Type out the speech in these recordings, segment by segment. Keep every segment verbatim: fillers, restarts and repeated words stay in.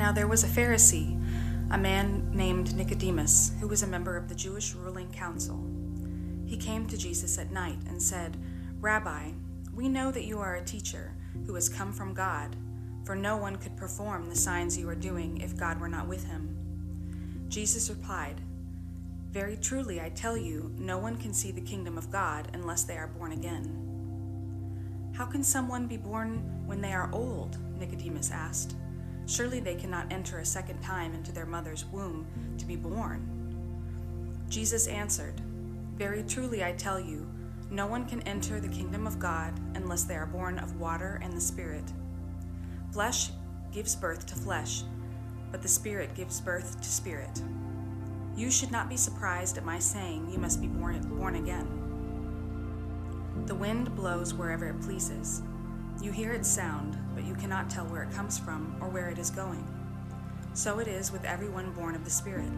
Now there was a Pharisee, a man named Nicodemus, who was a member of the Jewish ruling council. He came to Jesus at night and said, "Rabbi, we know that you are a teacher who has come from God, for no one could perform the signs you are doing if God were not with him." Jesus replied, "Very truly I tell you, no one can see the kingdom of God unless they are born again." "How can someone be born when they are old?" Nicodemus asked. "Surely they cannot enter a second time into their mother's womb to be born." Jesus answered, "Very truly I tell you, no one can enter the kingdom of God unless they are born of water and the Spirit. Flesh gives birth to flesh, but the Spirit gives birth to spirit. You should not be surprised at my saying you must be born, born again. The wind blows wherever it pleases. You hear its sound, but you cannot tell where it comes from or where it is going. So it is with everyone born of the Spirit."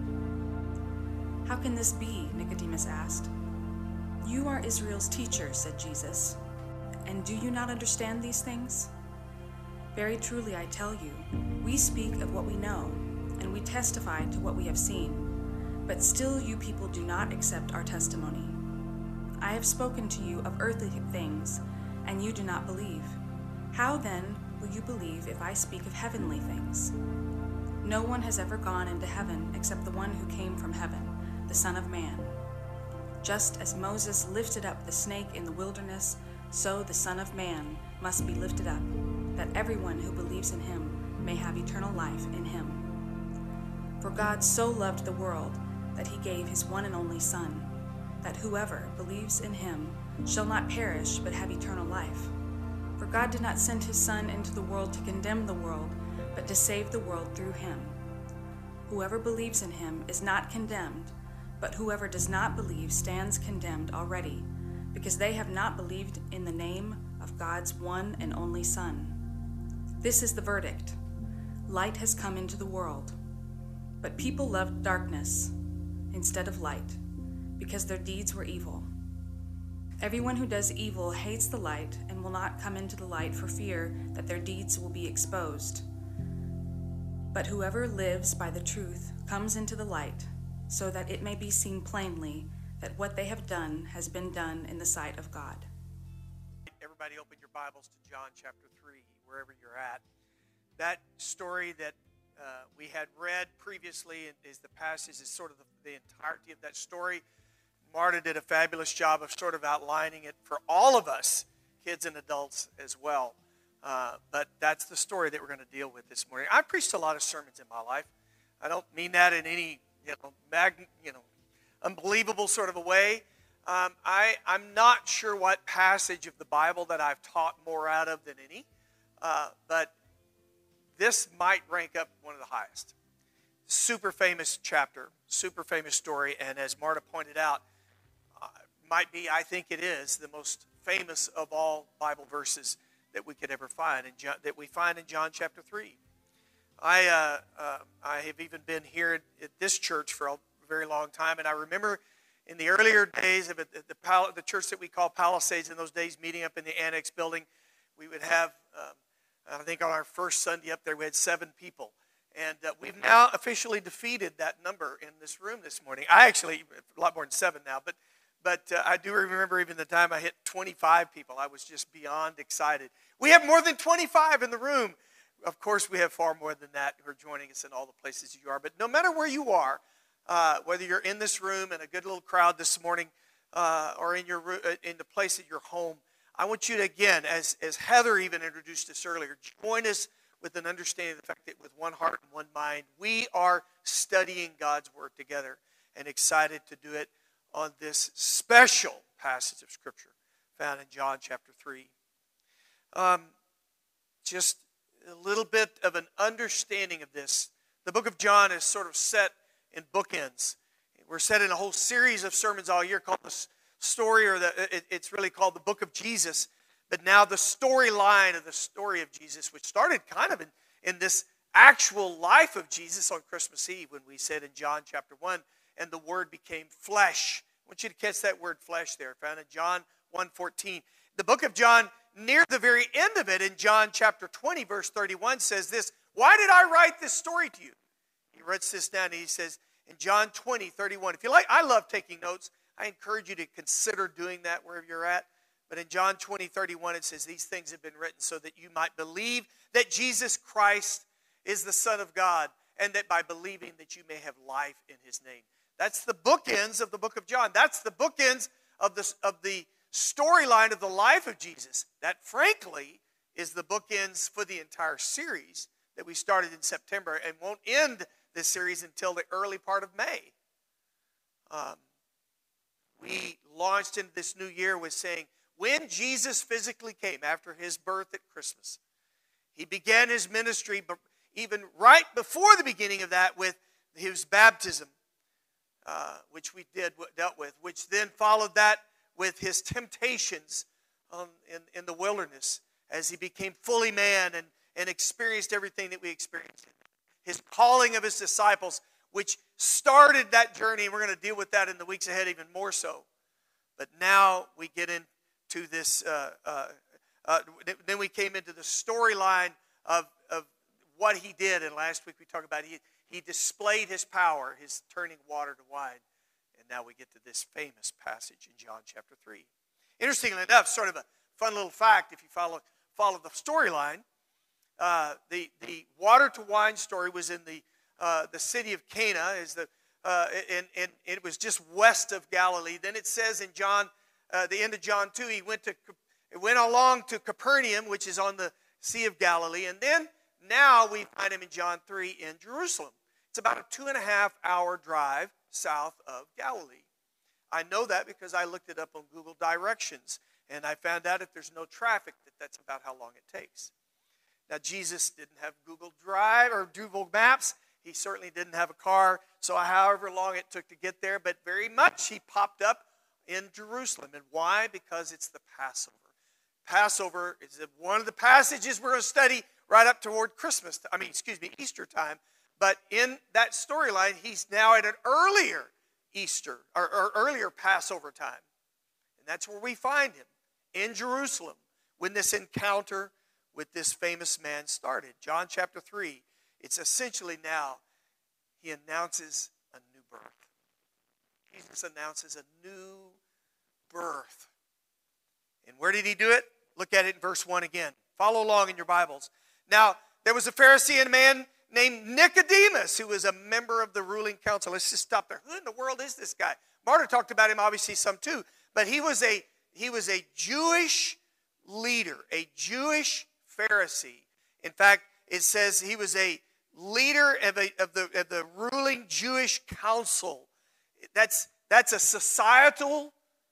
"How can this be?" Nicodemus asked. "You are Israel's teacher," said Jesus, "and do you not understand these things? Very truly I tell you, we speak of what we know, and we testify to what we have seen, but still you people do not accept our testimony. I have spoken to you of earthly things, and you do not believe. How then will you believe if I speak of heavenly things? No one has ever gone into heaven except the one who came from heaven, the Son of Man. Just as Moses lifted up the snake in the wilderness, so the Son of Man must be lifted up, that everyone who believes in him may have eternal life in him. For God so loved the world that he gave his one and only Son, that whoever believes in him shall not perish but have eternal life. For God did not send his Son into the world to condemn the world, but to save the world through him. Whoever believes in him is not condemned, but whoever does not believe stands condemned already, because they have not believed in the name of God's one and only Son. This is the verdict. Light has come into the world, but people loved darkness instead of light, because their deeds were evil. Everyone who does evil hates the light and will not come into the light for fear that their deeds will be exposed. But whoever lives by the truth comes into the light, so that it may be seen plainly that what they have done has been done in the sight of God." Everybody open your Bibles to John chapter three, wherever you're at. That story that uh, we had read previously is the passage, is sort of the, the entirety of that story. Marta did a fabulous job of sort of outlining it for all of us, kids and adults as well. Uh, but that's the story that we're going to deal with this morning. I've preached a lot of sermons in my life. I don't mean that in any, you know, mag, you know, unbelievable sort of a way. Um, I, I'm not sure what passage of the Bible that I've taught more out of than any, uh, but this might rank up one of the highest. Super famous chapter, super famous story, and as Marta pointed out, uh, might be, I think it is, the most famous of all Bible verses that we could ever find, in John, that we find in John chapter three. I uh, uh, I have even been here at, at this church for a very long time, and I remember in the earlier days of it, the, the, the church that we call Palisades, in those days, meeting up in the Annex building, we would have, um, I think on our first Sunday up there, we had seven people. And uh, we've now officially defeated that number in this room this morning. I actually, a lot more than seven now, but but uh, I do remember even the time I hit twenty-five people. I was just beyond excited. We have more than twenty-five in the room. Of course, we have far more than that who are joining us in all the places you are. But no matter where you are, uh, whether you're in this room in a good little crowd this morning uh, or in your in the place at your home, I want you to, again, as, as Heather even introduced us earlier, join us with an understanding of the fact that with one heart and one mind, we are studying God's Word together and excited to do it on this special passage of Scripture found in John chapter three. Um, just a little bit of an understanding of this. The book of John is sort of set in bookends. We're set in a whole series of sermons all year called the story, or the, it, it's really called the Book of Jesus. But now the storyline of the story of Jesus, which started kind of in, in this actual life of Jesus on Christmas Eve, when we said in John chapter one, and the Word became flesh. I want you to catch that word flesh there, found in John one fourteen. The book of John, near the very end of it, in John chapter twenty, verse thirty-one, says this: Why did I write this story to you? He writes this down and he says in John twenty, thirty-one. If you like, I love taking notes. I encourage you to consider doing that wherever you're at. But in John twenty, thirty-one, it says, these things have been written so that you might believe that Jesus Christ is the Son of God, and that by believing that you may have life in his name. That's the bookends of the book of John. That's the bookends of the, of the storyline of the life of Jesus. That, frankly, is the bookends for the entire series that we started in September and won't end this series until the early part of May. Um, we launched into this new year with saying, when Jesus physically came after his birth at Christmas, he began his ministry, but even right before the beginning of that with his baptism, uh, which we did dealt with, which then followed that with his temptations um, in, in the wilderness as he became fully man and, and experienced everything that we experienced. His calling of his disciples, which started that journey, and we're going to deal with that in the weeks ahead even more so. But now we get into this, uh, uh, uh, then we came into the storyline of, of what he did. And last week we talked about he, he displayed his power, his turning water to wine. And now we get to this famous passage in John chapter three. Interestingly enough, sort of a fun little fact, if you follow, follow the storyline, uh, the, the water to wine story was in the, uh, the city of Cana, is the, uh, and, and it was just west of Galilee. Then it says in John, uh, the end of John two, he went to it went along to Capernaum, which is on the Sea of Galilee, and then now we find him in John three in Jerusalem. It's about a two and a half hour drive south of Galilee. I know that because I looked it up on Google Directions, and I found out if there's no traffic that that's about how long it takes. Now, Jesus didn't have Google Drive or Google Maps. He certainly didn't have a car, so however long it took to get there, but very much he popped up in Jerusalem. And why? Because it's the Passover. Passover is one of the passages we're going to study right up toward Christmas, I mean, excuse me, Easter time. But in that storyline, he's now at an earlier Easter, or, or earlier Passover time. And that's where we find him, in Jerusalem, when this encounter with this famous man started. John chapter three, it's essentially now, he announces a new birth. Jesus announces a new birth. And where did he do it? Look at it in verse one again. Follow along in your Bibles. Now, there was a Pharisee and a man named Nicodemus, who was a member of the ruling council. Let's just stop there. Who in the world is this guy? Marta talked about him, obviously, some too. But he was a, he was a Jewish leader, a Jewish Pharisee. In fact, it says he was a leader of, a, of, the, of the ruling Jewish council. That's, that's a societal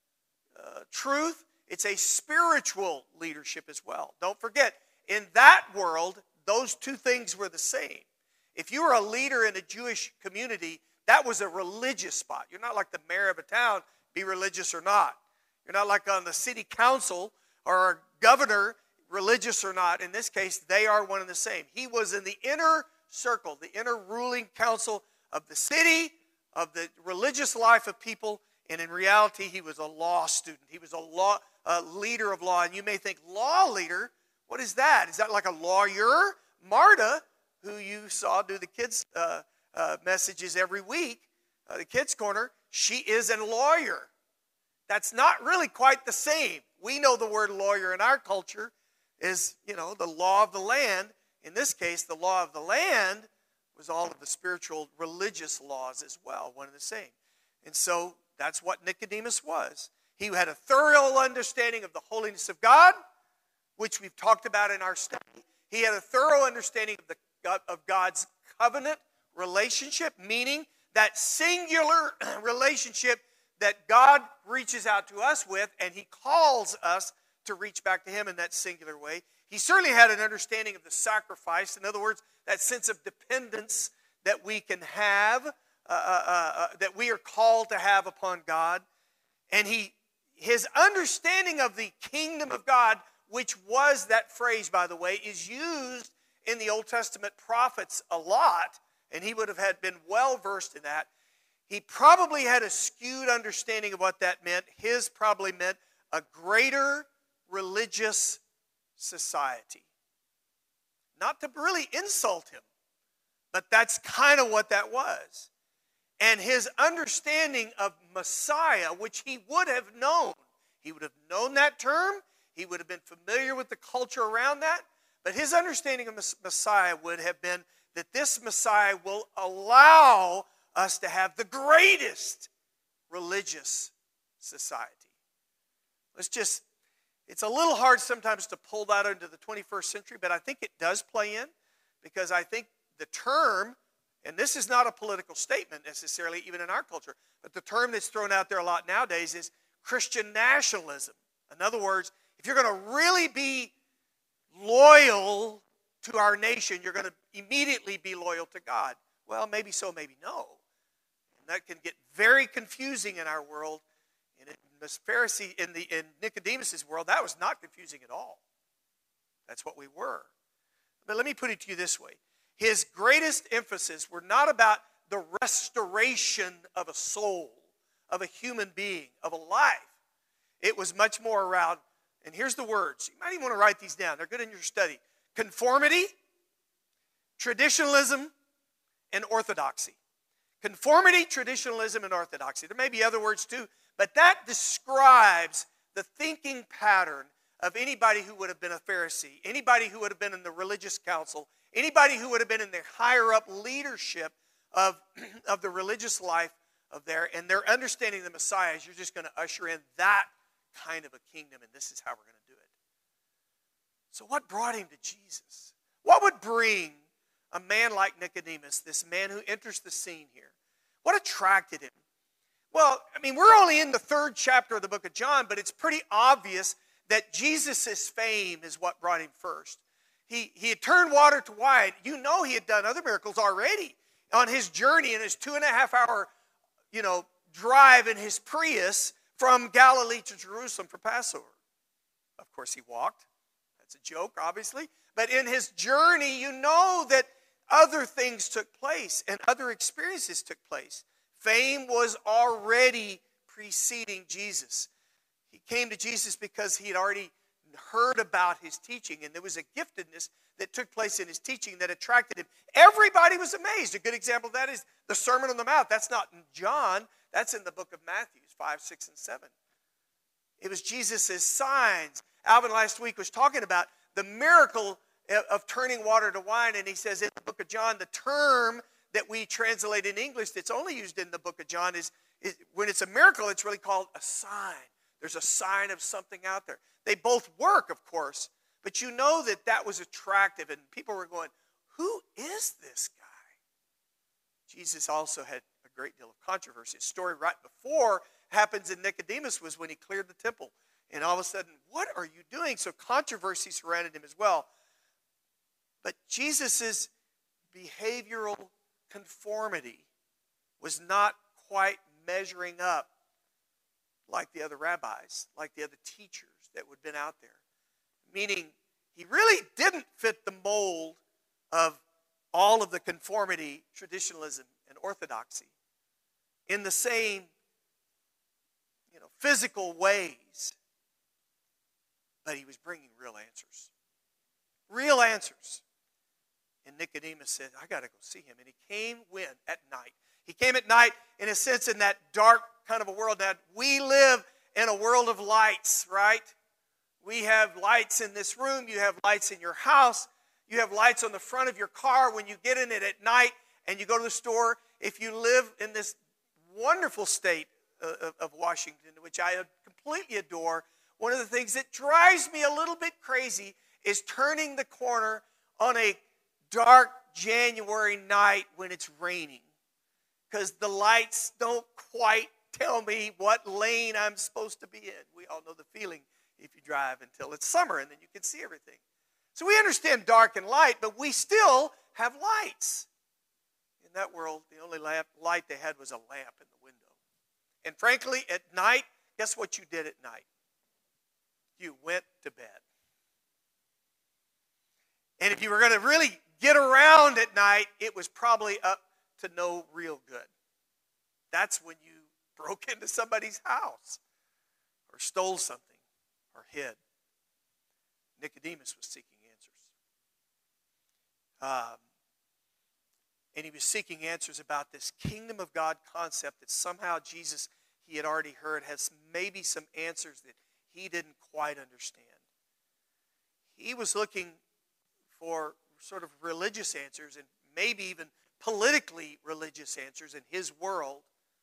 uh, truth. It's a spiritual leadership as well. Don't forget, in that world, those two things were the same. If you were a leader in a Jewish community, that was a religious spot. You're not like the mayor of a town, be religious or not. You're not like on the city council or a governor, religious or not. In this case, they are one and the same. He was in the inner circle, the inner ruling council of the city, of the religious life of people, and in reality, he was a law student. He was a law a leader of law. And you may think, law leader? What is that? Is that like a lawyer? Marta, who you saw do the kids' uh, uh, messages every week, uh, the Kids' Corner, she is a lawyer. That's not really quite the same. We know the word lawyer in our culture is, you know, the law of the land. In this case, the law of the land was all of the spiritual, religious laws as well, one and the same. And so that's what Nicodemus was. He had a thorough understanding of the holiness of God, which we've talked about in our study. He had a thorough understanding of, the, of God's covenant relationship, meaning that singular relationship that God reaches out to us with, and he calls us to reach back to him in that singular way. He certainly had an understanding of the sacrifice. In other words, that sense of dependence that we can have, uh, uh, uh, that we are called to have upon God. And he, his understanding of the kingdom of God, which was, that phrase, by the way, is used in the Old Testament prophets a lot, and he would have had been well-versed in that. He probably had a skewed understanding of what that meant. His probably meant a greater religious society. not to really insult him, but that's kind of what that was. And his understanding of Messiah, which he would have known, he would have known that term, he would have been familiar with the culture around that, but his understanding of Messiah would have been that this Messiah will allow us to have the greatest religious society. Let's just, it's a little hard sometimes to pull that into the twenty-first century, but I think it does play in, because I think the term, and this is not a political statement necessarily, even in our culture, but the term that's thrown out there a lot nowadays is Christian nationalism. In other words, if you're going to really be loyal to our nation, you're going to immediately be loyal to God. Well, maybe so, maybe no. And that can get very confusing in our world. And in the Pharisee, in the in Nicodemus' world, that was not confusing at all. That's what we were. But let me put it to you this way. His greatest emphasis were not about the restoration of a soul, of a human being, of a life. It was much more around, and here's the words. You might even want to write these down. They're good in your study. Conformity, traditionalism, and orthodoxy. Conformity, traditionalism, and orthodoxy. There may be other words too, but that describes the thinking pattern of anybody who would have been a Pharisee, anybody who would have been in the religious council, anybody who would have been in the higher up leadership of, of the religious life of there, and their understanding of the Messiah is you're just going to usher in that kind of a kingdom, and this is how we're going to do it. So what brought him to Jesus? What would bring a man like Nicodemus, this man who enters the scene here? What attracted him? Well, I mean, we're only in the third chapter of the book of John, but it's pretty obvious that Jesus' fame is what brought him first. He, he had turned water to wine. You know he had done other miracles already on his journey in his two and a half hour, you know, drive in his Prius from Galilee to Jerusalem for Passover. Of course, he walked. That's a joke, obviously. But in his journey, you know that other things took place and other experiences took place. Fame was already preceding Jesus. He came to Jesus because he had already heard about his teaching, and there was a giftedness that took place in his teaching that attracted him. Everybody was amazed. A good example of that is the Sermon on the Mount. That's not in John. That's in the book of Matthew, five, six, and seven. It was Jesus' signs. Alvin last week was talking about the miracle of turning water to wine, and he says in the book of John, the term that we translate in English that's only used in the book of John is, is when it's a miracle, it's really called a sign. There's a sign of something out there. They both work, of course, but you know that that was attractive, and people were going, who is this guy? Jesus also had a great deal of controversy. His story right before happens in Nicodemus was when he cleared the temple, and all of a sudden, what are you doing? So controversy surrounded him as well. But Jesus' behavioral conformity was not quite measuring up like the other rabbis, like the other teachers that would have been out there. Meaning, he really didn't fit the mold of all of the conformity, traditionalism, and orthodoxy in the same, you know, physical ways. But he was bringing real answers. Real answers. And Nicodemus said, I got to go see him. And he came when? At night. He came at night, in a sense, in that dark kind of a world. Now, we live in a world of lights, right? We have lights in this room. You have lights in your house. You have lights on the front of your car when you get in it at night and you go to the store. If you live in this wonderful state of, of Washington, which I completely adore, one of the things that drives me a little bit crazy is turning the corner on a dark January night when it's raining, because the lights don't quite tell me what lane I'm supposed to be in. We all know the feeling if you drive until it's summer and then you can see everything. So we understand dark and light, but we still have lights. In that world, the only lamp, light they had was a lamp in the window. And frankly, at night, guess what you did at night? You went to bed. And if you were going to really get around at night, it was probably up to no real good. That's when you broke into somebody's house or stole something or hid. Nicodemus was seeking answers. Um, and he was seeking answers about this kingdom of God concept that somehow Jesus, he had already heard, has maybe some answers that he didn't quite understand. He was looking for sort of religious answers and maybe even politically religious answers in his world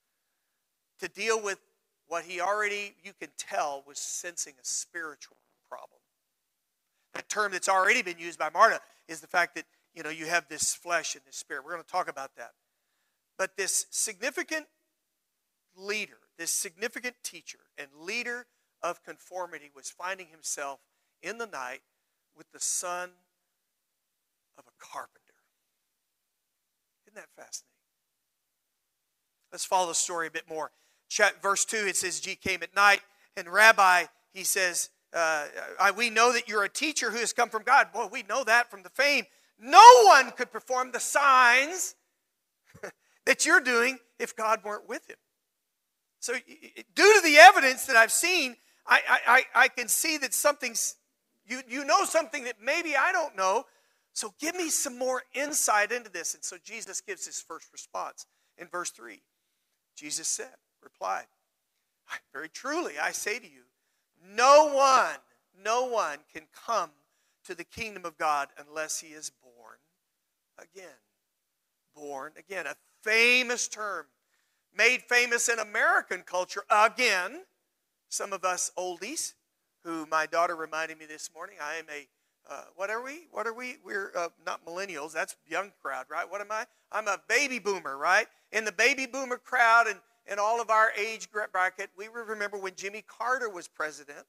to deal with what he already, you can tell, was sensing a spiritual problem. That term that's already been used by Marta is the fact that, you know, you have this flesh and this spirit. We're going to talk about that. But this significant leader, this significant teacher and leader of conformity was finding himself in the night with the son of a carpenter. Isn't that fascinating? Let's follow the story a bit more. Verse two, it says, G came at night, and Rabbi, he says, uh, I, we know that you're a teacher who has come from God. Boy, we know that from the fame. No one could perform the signs that you're doing if God weren't with him. So due to the evidence that I've seen, I, I, I can see that something's, you, you know something that maybe I don't know. So give me some more insight into this. And so Jesus gives his first response in verse three. Jesus said, replied, very truly I say to you, no one, no one can come to the kingdom of God unless he is born again. Born again, a famous term made famous in American culture again. Some of us oldies, who my daughter reminded me this morning, I am a, uh, what are we? What are we? We're uh, not millennials, that's young crowd, right? What am I? I'm a baby boomer, right? In the baby boomer crowd and in all of our age bracket, we remember when Jimmy Carter was president.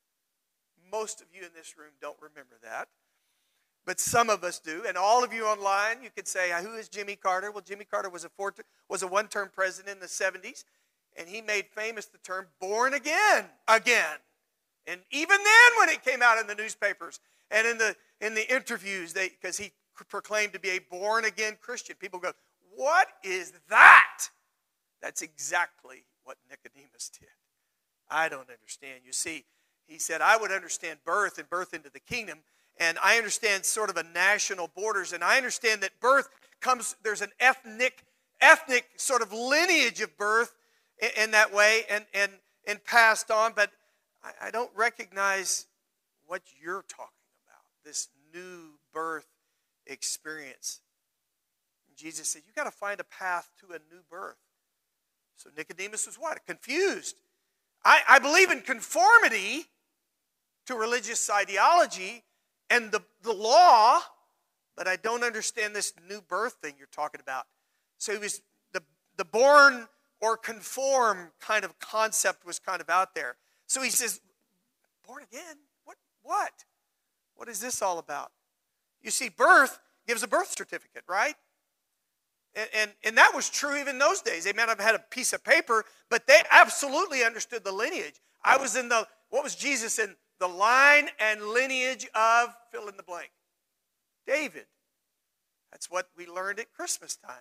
Most of you in this room don't remember that, but some of us do. And all of you online, you could say, who is Jimmy Carter? Well, Jimmy Carter was a four, was a one-term president in the seventies, and he made famous the term born again, again. And even then, when it came out in the newspapers and in the in the interviews, they because he proclaimed to be a born-again Christian, people go, what is that? That's exactly what Nicodemus did. I don't understand. You see, he said, I would understand birth and birth into the kingdom, and I understand sort of a national borders, and I understand that birth comes, there's an ethnic, ethnic sort of lineage of birth in, in that way and, and, and passed on, but I, I don't recognize what you're talking about, this new birth experience. And Jesus said, you got to find a path to a new birth. So Nicodemus was what? Confused. I, I believe in conformity to religious ideology and the, the law, but I don't understand this new birth thing you're talking about. So he was the, the born or conform kind of concept was kind of out there. So he says, born again? What? What? What is this all about? You see, birth gives a birth certificate, right? And, and, and that was true even in those days. They might have had a piece of paper, but they absolutely understood the lineage. I was in the, what was Jesus in? The line and lineage of, fill in the blank. David. That's what we learned at Christmas time.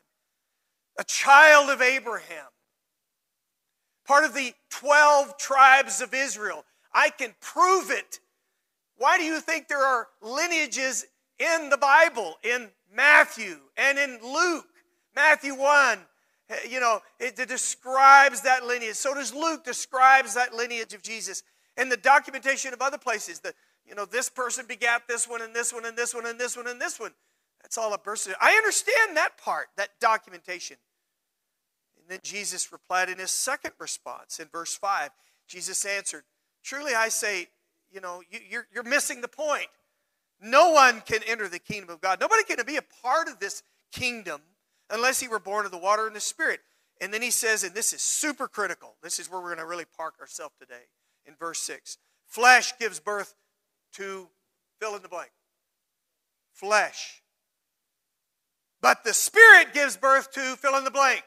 A child of Abraham. Part of the twelve tribes of Israel. I can prove it. Why do you think there are lineages in the Bible, in Matthew and in Luke? Matthew one, you know, it, it describes that lineage. So does Luke, describes that lineage of Jesus. And the documentation of other places, that, you know, this person begat this one and this one and this one and this one and this one. That's all a birth certificate. I understand that part, that documentation. And then Jesus replied in his second response in verse five. Jesus answered, truly I say, you know, you, you're, you're missing the point. No one can enter the kingdom of God. Nobody can be a part of this kingdom unless he were born of the water and the Spirit. And then he says, and this is super critical. This is where we're going to really park ourselves today. In verse six, flesh gives birth to, fill in the blank. Flesh. But the Spirit gives birth to, fill in the blank.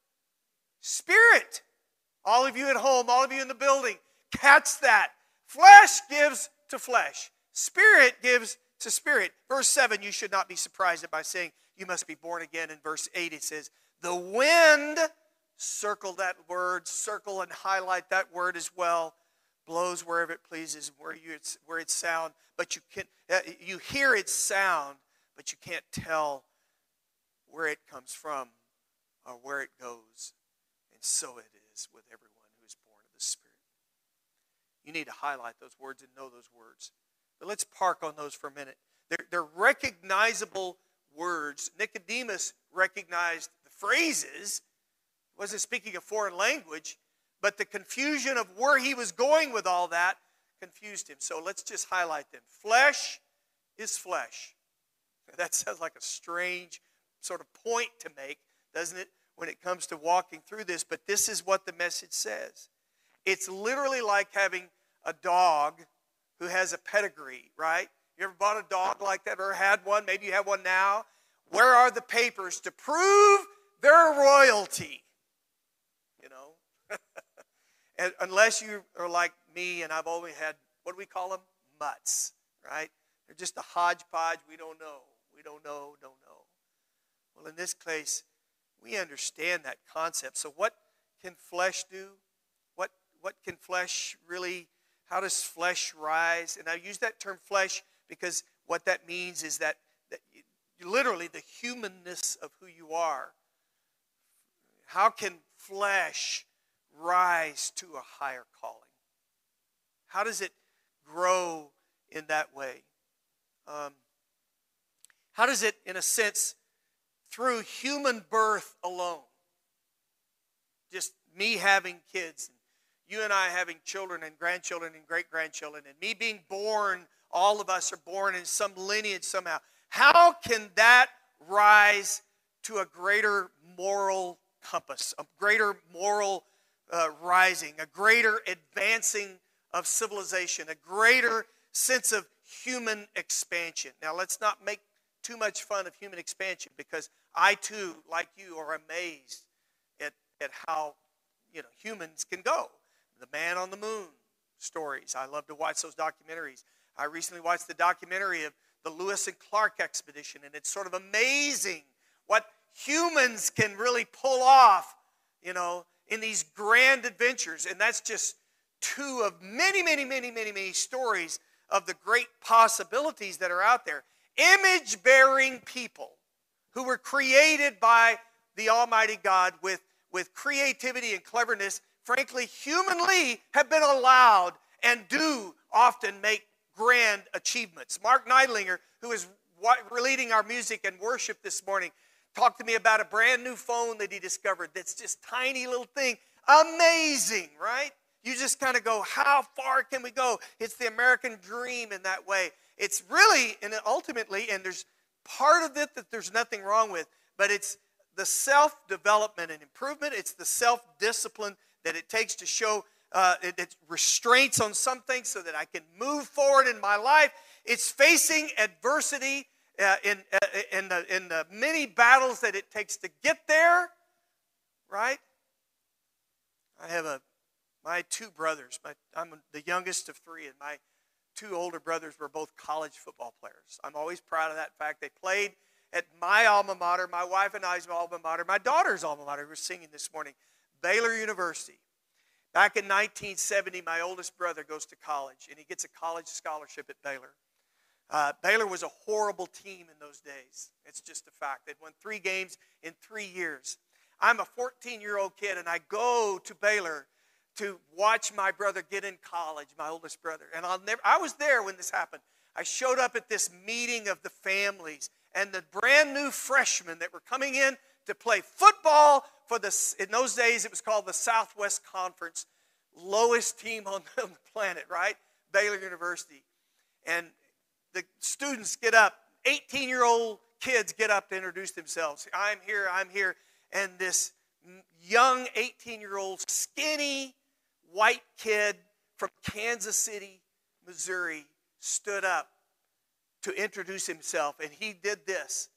Spirit. All of you at home, all of you in the building, catch that. Flesh gives to flesh. Spirit gives to spirit. Verse seven, you should not be surprised at by saying, you must be born again. In verse eight, it says, the wind, circle that word, circle and highlight that word as well, blows wherever it pleases, where you it's, where it's sound, but you can uh, you hear its sound, but you can't tell where it comes from or where it goes. And so it is with everyone who is born of the Spirit. You need to highlight those words and know those words. But let's park on those for a minute. They're, they're recognizable words. Nicodemus recognized the phrases. He wasn't speaking a foreign language, but the confusion of where he was going with all that confused him. So let's just highlight them. Flesh is flesh. That sounds like a strange sort of point to make, doesn't it, when it comes to walking through this? But this is what the message says. It's literally like having a dog who has a pedigree, right? You ever bought a dog like that or had one? Maybe you have one now. Where are the papers to prove their royalty? You know? And unless you are like me, and I've always had, what do we call them? Mutts, right? They're just a hodgepodge. We don't know. We don't know, don't know. Well, in this case, we understand that concept. So what can flesh do? What, what can flesh really, how does flesh rise? And I use that term flesh because what that means is that, that you, literally the humanness of who you are. How can flesh rise to a higher calling? How does it grow in that way? Um, how does it, in a sense, through human birth alone, just me having kids, and you and I having children and grandchildren and great-grandchildren, and me being born, all of us are born in some lineage somehow. How can that rise to a greater moral compass, a greater moral uh, rising, a greater advancing of civilization, a greater sense of human expansion? Now, let's not make too much fun of human expansion, because I too, like you, are amazed at, at how, you know, humans can go. The Man on the Moon stories. I love to watch those documentaries. I recently watched the documentary of the Lewis and Clark expedition, and it's sort of amazing what humans can really pull off, you know, in these grand adventures. And that's just two of many, many, many, many, many stories of the great possibilities that are out there. Image-bearing people who were created by the Almighty God with, with creativity and cleverness, frankly, humanly have been allowed and do often make grand achievements. Mark Neidlinger, who is leading our music and worship this morning, talked to me about a brand new phone that he discovered that's just tiny little thing. Amazing, right? You just kind of go, how far can we go? It's the American dream in that way. It's really, and ultimately, and there's part of it that there's nothing wrong with, but it's the self-development and improvement. It's the self-discipline that it takes to show uh, it, it's restraints on some things so that I can move forward in my life. It's facing adversity uh, in, uh, in, the, in the many battles that it takes to get there, right? I have a my two brothers. My, I'm the youngest of three, and my two older brothers were both college football players. I'm always proud of that fact. They played at my alma mater, my wife and I's alma mater, my daughter's alma mater. We're singing this morning, Baylor University. Back in nineteen seventy, my oldest brother goes to college, and he gets a college scholarship at Baylor. Uh, Baylor was a horrible team in those days. It's just a fact. They'd won three games in three years. I'm a fourteen-year-old kid, and I go to Baylor to watch my brother get in college, my oldest brother. And I'll never, I was there when this happened. I showed up at this meeting of the families and the brand new freshmen that were coming in to play football for the, in those days it was called the Southwest Conference, lowest team on the planet, right? Baylor University. And the students get up, eighteen-year-old kids get up to introduce themselves. I'm here, I'm here. And this young eighteen-year-old skinny white kid from Kansas City, Missouri, stood up to introduce himself, and he did this.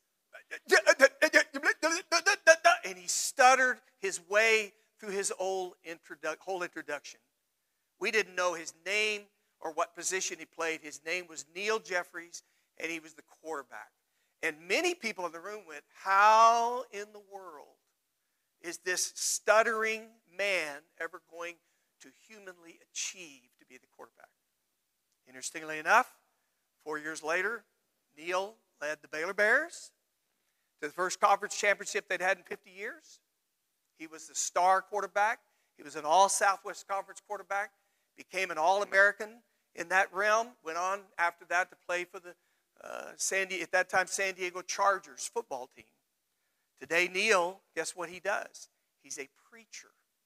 And he stuttered his way through his whole, introdu- whole introduction. We didn't know his name or what position he played. His name was Neil Jeffries, and he was the quarterback. And many people in the room went, how in the world is this stuttering man ever going to humanly achieve to be the quarterback? Interestingly enough, four years later, Neil led the Baylor Bears to the first conference championship they'd had in fifty years. He was the star quarterback. He was an all-Southwest Conference quarterback. Became an All-American in that realm. Went on after that to play for the uh, San Diego, at that time San Diego Chargers football team. Today, Neil, guess what he does? He's a preacher.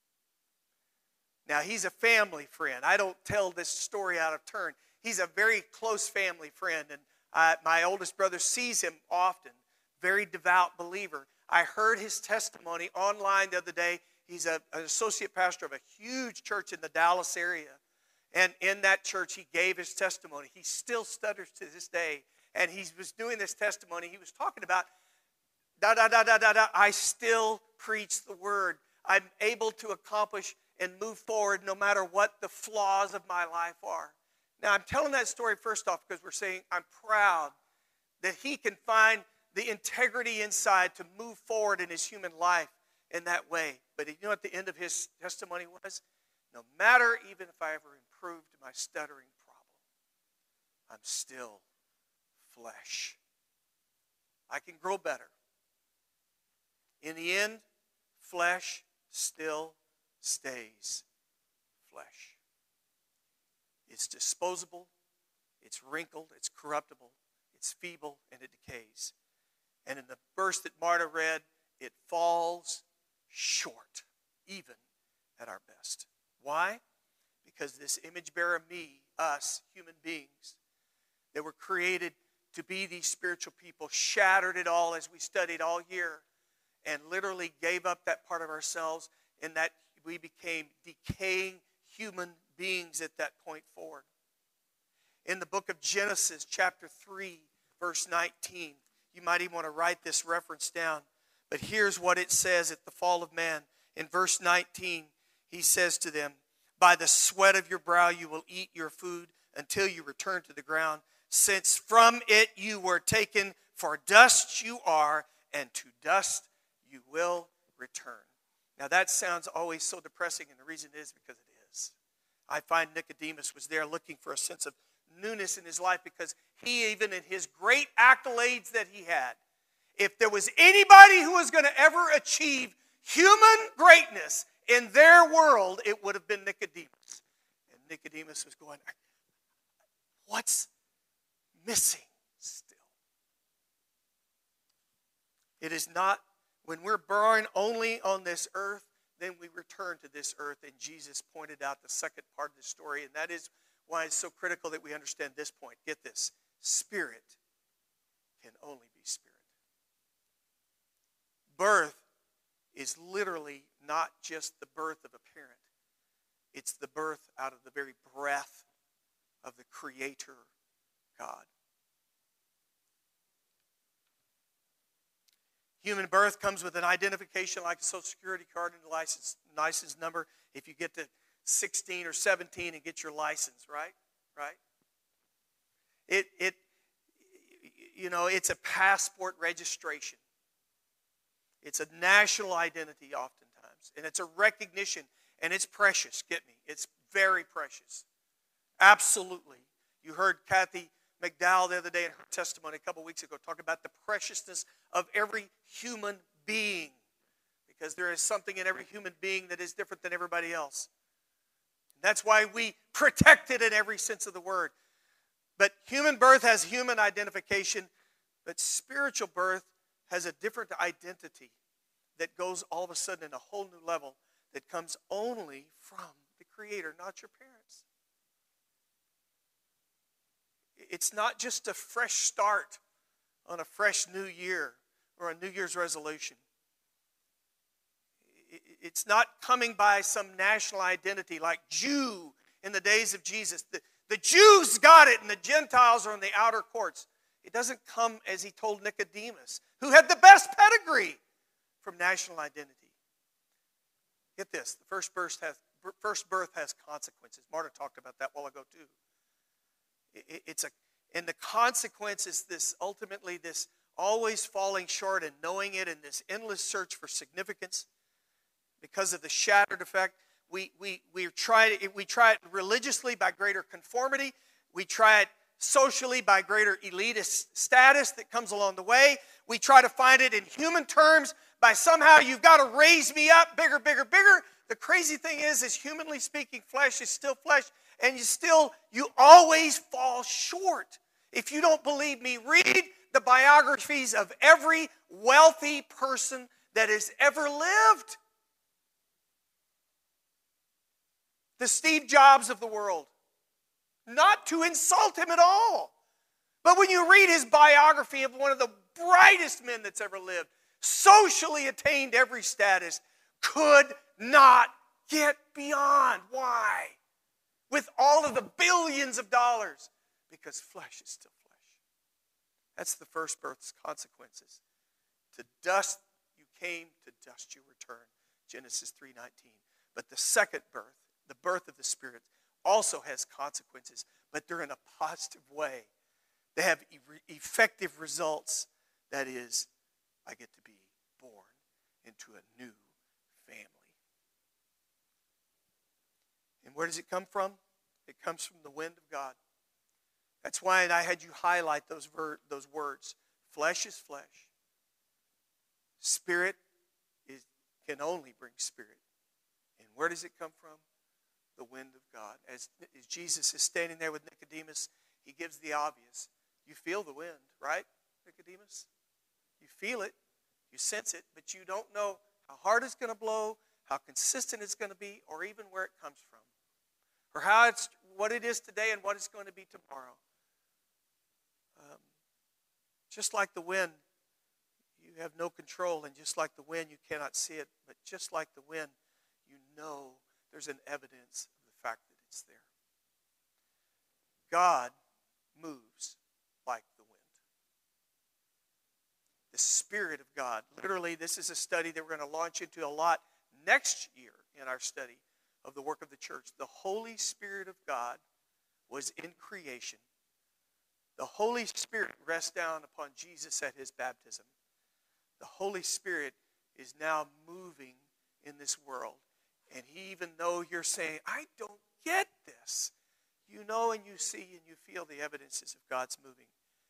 Now, he's a family friend. I don't tell this story out of turn. He's a very close family friend, and I, my oldest brother sees him often. Very devout believer. I heard his testimony online the other day. He's a, an associate pastor of a huge church in the Dallas area. And in that church, he gave his testimony. He still stutters to this day. And he was doing this testimony. He was talking about, da, da, da, da, da, da, I still preach the word. I'm able to accomplish and move forward no matter what the flaws of my life are. Now, I'm telling that story first off because we're saying I'm proud that he can find the integrity inside to move forward in his human life in that way. But you know what the end of his testimony was? No matter even if I ever improved my stuttering problem, I'm still flesh. I can grow better. In the end, flesh still stays flesh. It's disposable, it's wrinkled, it's corruptible, it's feeble, and it decays. And in the verse that Marta read, it falls short, even at our best. Why? Because this image bearer me, us, human beings, that were created to be these spiritual people, shattered it all as we studied all year, and literally gave up that part of ourselves, and that we became decaying human beings at that point forward. In the book of Genesis, chapter three, verse nineteen, you might even want to write this reference down. But here's what it says at the fall of man. In verse nineteen, he says to them, by the sweat of your brow you will eat your food until you return to the ground, since from it you were taken, for dust you are, and to dust you will return. Now that sounds always so depressing, and the reason is because it is. I find Nicodemus was there looking for a sense of newness in his life because he, even in his great accolades that he had, if there was anybody who was going to ever achieve human greatness in their world, it would have been Nicodemus. And Nicodemus was going, what's missing still? It is not, when we're born only on this earth, then we return to this earth. And Jesus pointed out the second part of the story, and that is why it's so critical that we understand this point. Get this. Spirit can only be spirit. Birth is literally not just the birth of a parent. It's the birth out of the very breath of the Creator God. Human birth comes with an identification like a Social Security card and a license, license number. If you get to sixteen or seventeen and get your license, right? Right? It, it, you know, it's a passport registration. It's a national identity oftentimes. And it's a recognition. And it's precious, get me. It's very precious. Absolutely. You heard Kathy McDowell the other day in her testimony a couple weeks ago talk about the preciousness of every human being. Because there is something in every human being that is different than everybody else. And that's why we protect it in every sense of the word. But human birth has human identification. But spiritual birth has a different identity that goes all of a sudden in a whole new level that comes only from the Creator, not your parents. It's not just a fresh start on a fresh new year or a New Year's resolution. It's not coming by some national identity like Jew in the days of Jesus. The, the Jews got it and the Gentiles are in the outer courts. It doesn't come as he told Nicodemus, who had the best pedigree from national identity. Get this, the first birth has, first birth has consequences. Marta talked about that a while ago too. It, it's a, and the consequence is this, ultimately this always falling short and knowing it and this endless search for significance. Because of the shattered effect, we, we, we, try it, we try it religiously by greater conformity. We try it socially by greater elitist status that comes along the way. We try to find it in human terms by somehow you've got to raise me up bigger, bigger, bigger. The crazy thing is, is humanly speaking, flesh is still flesh, and you still, you always fall short. If you don't believe me, read the biographies of every wealthy person that has ever lived. The Steve Jobs of the world. Not to insult him at all. But when you read his biography of one of the brightest men that's ever lived, socially attained every status, could not get beyond. Why? With all of the billions of dollars. Because flesh is still flesh. That's the first birth's consequences. To dust you came, to dust you return. Genesis three nineteen. But the second birth, the birth of the Spirit, also has consequences, but they're in a positive way. They have e- effective results. That is, I get to be born into a new family. And where does it come from? It comes from the wind of God. That's why I had you highlight those, ver- those words. Flesh is flesh. Spirit is, can only bring spirit. And where does it come from? The wind of God. As, as Jesus is standing there with Nicodemus, he gives the obvious. You feel the wind, right, Nicodemus? You feel it, you sense it, but you don't know how hard it's going to blow, how consistent it's going to be, or even where it comes from, or how it's what it is today and what it's going to be tomorrow. Um, just like the wind, you have no control, and just like the wind, you cannot see it, but just like the wind, you know there's an evidence of the fact that it's there. God moves like the wind. The Spirit of God. Literally, this is a study that we're going to launch into a lot next year in our study of the work of the church. The Holy Spirit of God was in creation. The Holy Spirit rests down upon Jesus at his baptism. The Holy Spirit is now moving in this world. And he, even though you're saying, I don't get this, you know and you see and you feel the evidences of God's moving.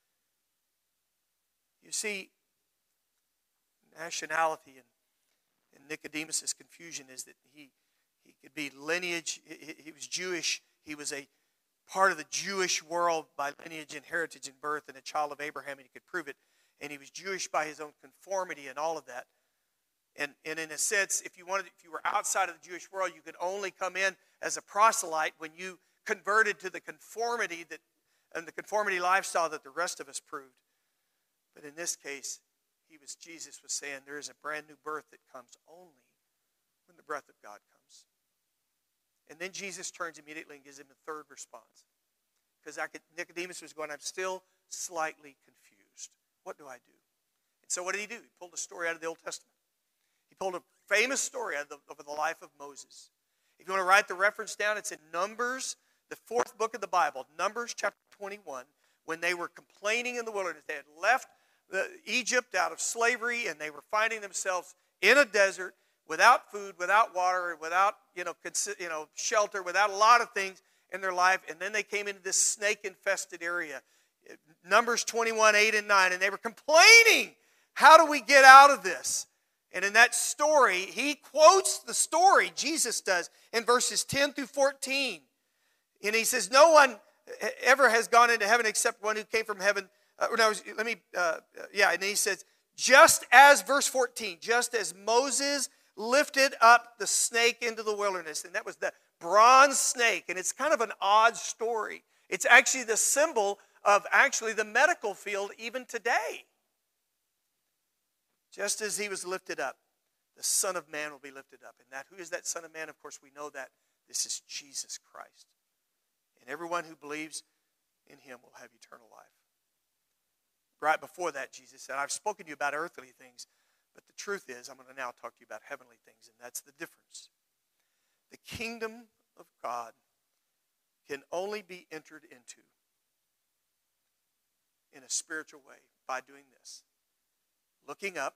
You see, nationality and, and Nicodemus' confusion is that he, he could be lineage, he, he was Jewish, he was a part of the Jewish world by lineage and heritage and birth and a child of Abraham, and he could prove it. And he was Jewish by his own conformity and all of that. And, and in a sense, if you wanted, if you were outside of the Jewish world, you could only come in as a proselyte when you converted to the conformity that and the conformity lifestyle that the rest of us proved. But in this case, he was Jesus was saying there is a brand new birth that comes only when the breath of God comes. And then Jesus turns immediately and gives him a third response. Because Nicodemus was going, I'm still slightly confused. What do I do? And so what did he do? He pulled a story out of the Old Testament. He told a famous story of the, of the life of Moses. If you want to write the reference down, it's in Numbers, the fourth book of the Bible, Numbers chapter twenty-one, when they were complaining in the wilderness. They had left the, Egypt out of slavery, and they were finding themselves in a desert without food, without water, without you know, consi- you know, shelter, without a lot of things in their life. And then they came into this snake-infested area. Numbers twenty-one, eight and nine, and they were complaining, how do we get out of this? And in that story, he quotes the story, Jesus does, in verses ten through fourteen. And he says, no one ever has gone into heaven except one who came from heaven. Uh, no, let me, uh, yeah, and he says, just as, verse fourteen, just as Moses lifted up the snake into the wilderness, and that was the bronze snake, and it's kind of an odd story. It's actually the symbol of actually the medical field even today. Just as he was lifted up, the Son of Man will be lifted up. And that, who is that Son of Man? Of course, we know that this is Jesus Christ. And everyone who believes in him will have eternal life. Right before that, Jesus said, I've spoken to you about earthly things, but the truth is, I'm going to now talk to you about heavenly things, and that's the difference. The kingdom of God can only be entered into in a spiritual way by doing this. Looking up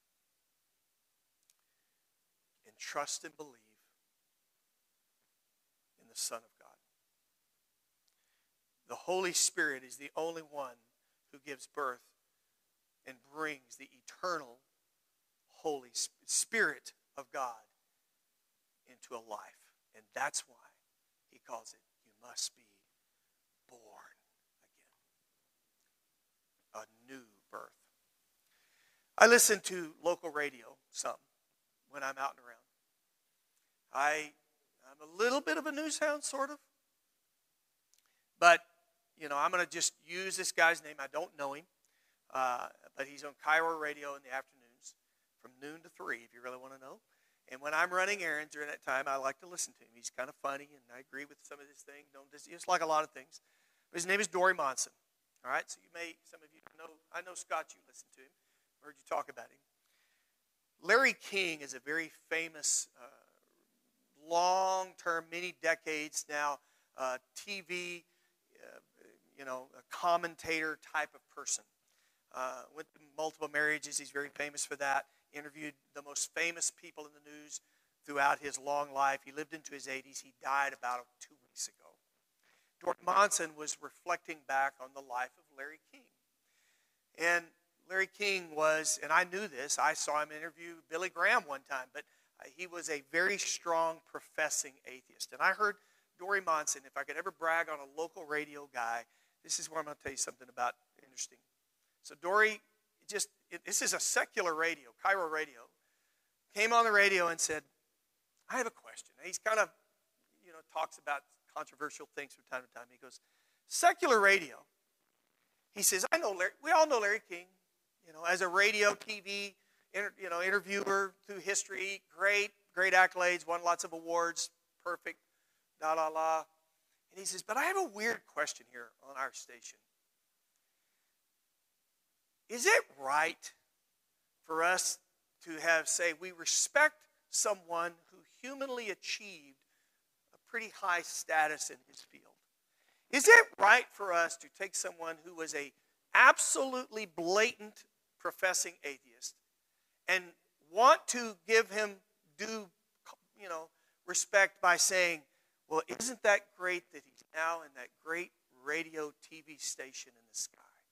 and trust and believe in the Son of God. The Holy Spirit is the only one who gives birth and brings the eternal Holy Spirit of God into a life. And that's why he calls it, you must be born again. A new birth. I listen to local radio some when I'm out and around. I, I'm a little bit of a news hound, sort of. But, you know, I'm going to just use this guy's name. I don't know him. Uh, but he's on Cairo Radio in the afternoons from noon to three, if you really want to know. And when I'm running errands during that time, I like to listen to him. He's kind of funny, and I agree with some of his things. Don't just, just like a lot of things. But his name is Dory Monson. All right, so you may, some of you know, I know Scott, you listen to him. I heard you talk about him. Larry King is a very famous, uh, long-term, many decades now, uh, T V, uh, you know, a commentator type of person. Uh, went through multiple marriages. He's very famous for that. Interviewed the most famous people in the news throughout his long life. He lived into his eighties. He died about two weeks ago. Dory Monson was reflecting back on the life of Larry King. And Larry King was, and I knew this, I saw him interview Billy Graham one time, but he was a very strong professing atheist. And I heard Dory Monson, if I could ever brag on a local radio guy, this is where I'm going to tell you something about interesting. So Dory, just, it, this is a secular radio, Cairo Radio, came on the radio and said, I have a question. And he's kind of, you know, talks about controversial things from time to time. He goes, secular radio. He says, I know Larry, we all know Larry King, you know, as a radio, T V, inter, you know, interviewer through history, great, great accolades, won lots of awards, perfect, da la la. And he says, but I have a weird question here on our station. Is it right for us to have, say, we respect someone who humanly achieved a pretty high status in his field? Is it right for us to take someone who was a absolutely blatant professing atheist and want to give him due, you know, respect by saying, well, isn't that great that he's now in that great radio T V station in the sky?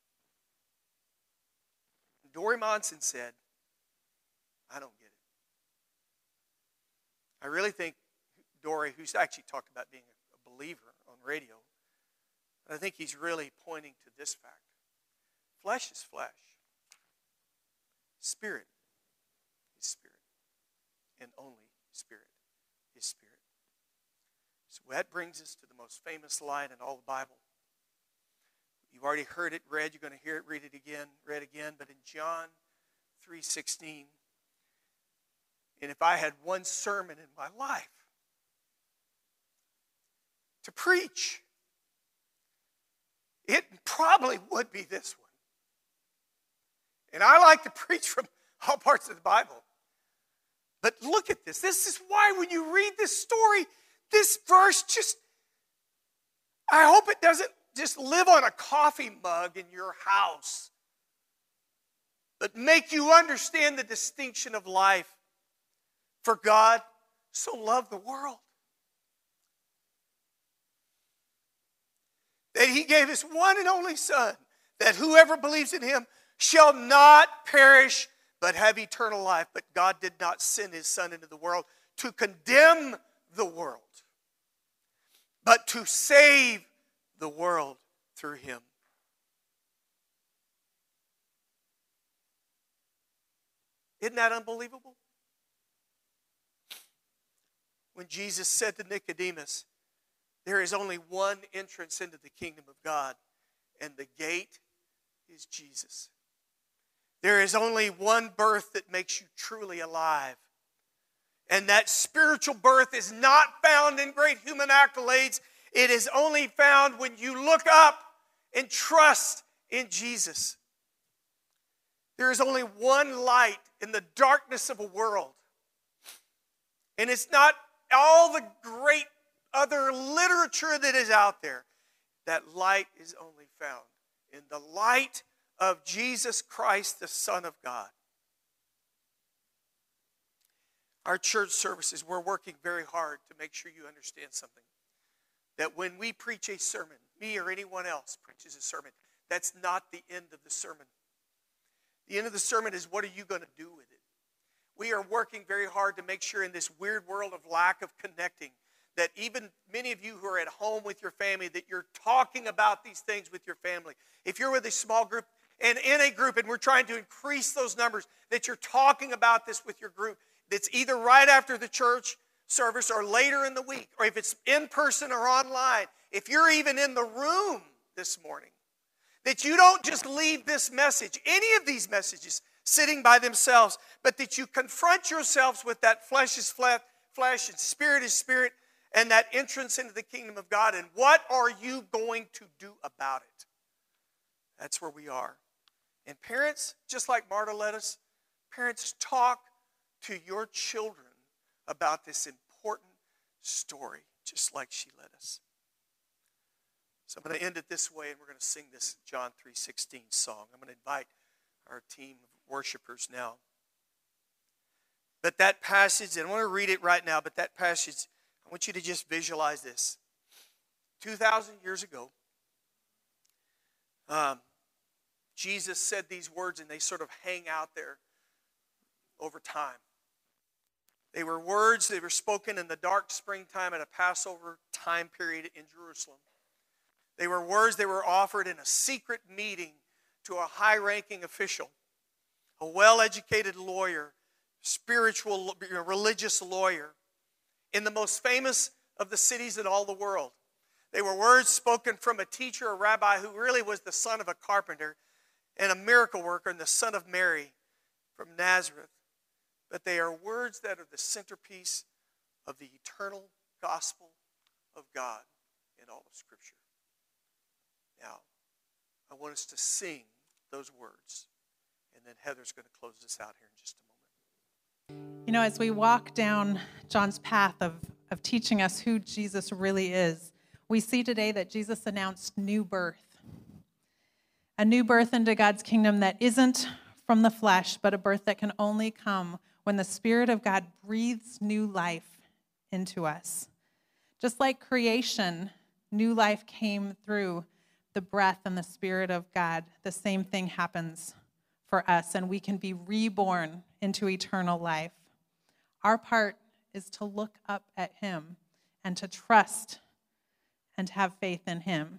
Dory Monson said, I don't get it. I really think Dory, who's actually talked about being a believer on radio, I think he's really pointing to this fact. Flesh is flesh. Spirit is spirit. And only spirit is spirit. So that brings us to the most famous line in all the Bible. You've already heard it read. You're going to hear it, read it again, read again. But in John three sixteen, and if I had one sermon in my life to preach, it probably would be this one. And I like to preach from all parts of the Bible. But look at this. This is why when you read this story, this verse just, I hope it doesn't just live on a coffee mug in your house, but make you understand the distinction of life. For God so loved the world that he gave his one and only Son, that whoever believes in him shall not perish but have eternal life. But God did not send his Son into the world to condemn the world, but to save the world through him. Isn't that unbelievable? When Jesus said to Nicodemus, there is only one entrance into the kingdom of God, and the gate is Jesus. There is only one birth that makes you truly alive. And that spiritual birth is not found in great human accolades. It is only found when you look up and trust in Jesus. There is only one light in the darkness of a world. And it's not all the great other literature that is out there. That light is only found in the light of Jesus Christ, the Son of God. Our church services, we're working very hard to make sure you understand something. that when we preach a sermon, me or anyone else preaches a sermon, that's not the end of the sermon. The end of the sermon is, what are you going to do with it? We are working very hard to make sure in this weird world of lack of connecting that even many of you who are at home with your family, that you're talking about these things with your family. If you're with a small group and in a group and we're trying to increase those numbers, that you're talking about this with your group. That's either right after the church service or later in the week, or if it's in person or online. If you're even in the room this morning, that you don't just leave this message, any of these messages, sitting by themselves, but that you confront yourselves with that flesh is flesh, flesh and spirit is spirit, and that entrance into the kingdom of God. And what are you going to do about it? That's where we are. And parents, just like Marta led us, parents, talk to your children about this important story, just like she led us. So I'm going to end it this way, and we're going to sing this John three sixteen song. I'm going to invite our team of worshipers now. But that passage, and I want to read it right now, but that passage, I want you to just visualize this. two thousand years ago, um, Jesus said these words, and they sort of hang out there over time. They were words, they were spoken in the dark springtime at a Passover time period in Jerusalem. They were words that were offered in a secret meeting to a high-ranking official, a well-educated lawyer, spiritual, religious lawyer, in the most famous of the cities in all the world. They were words spoken from a teacher, a rabbi, who really was the son of a carpenter and a miracle worker, and the son of Mary from Nazareth. But they are words that are the centerpiece of the eternal gospel of God in all of Scripture. Now, I want us to sing those words, and then Heather's going to close us out here in just a moment. You know, as we walk down John's path of, of teaching us who Jesus really is, we see today that Jesus announced new birth. A new birth into God's kingdom that isn't from the flesh, but a birth that can only come when the Spirit of God breathes new life into us. Just like creation, new life came through the breath and the Spirit of God, the same thing happens for us, and we can be reborn into eternal life. Our part is to look up at Him and to trust and to have faith in Him.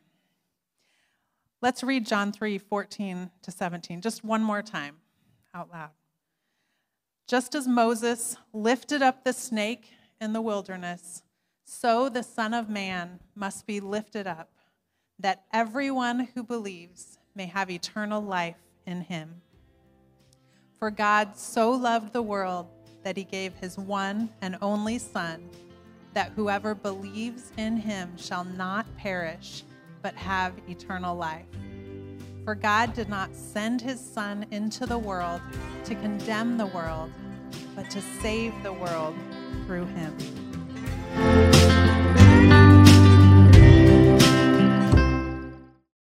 Let's read John three fourteen to seventeen, just one more time out loud. Just as Moses lifted up the snake in the wilderness, so the Son of Man must be lifted up, that everyone who believes may have eternal life in Him. For God so loved the world that He gave His one and only Son, that whoever believes in Him shall not perish, but have eternal life. For God did not send His Son into the world to condemn the world, but to save the world through Him.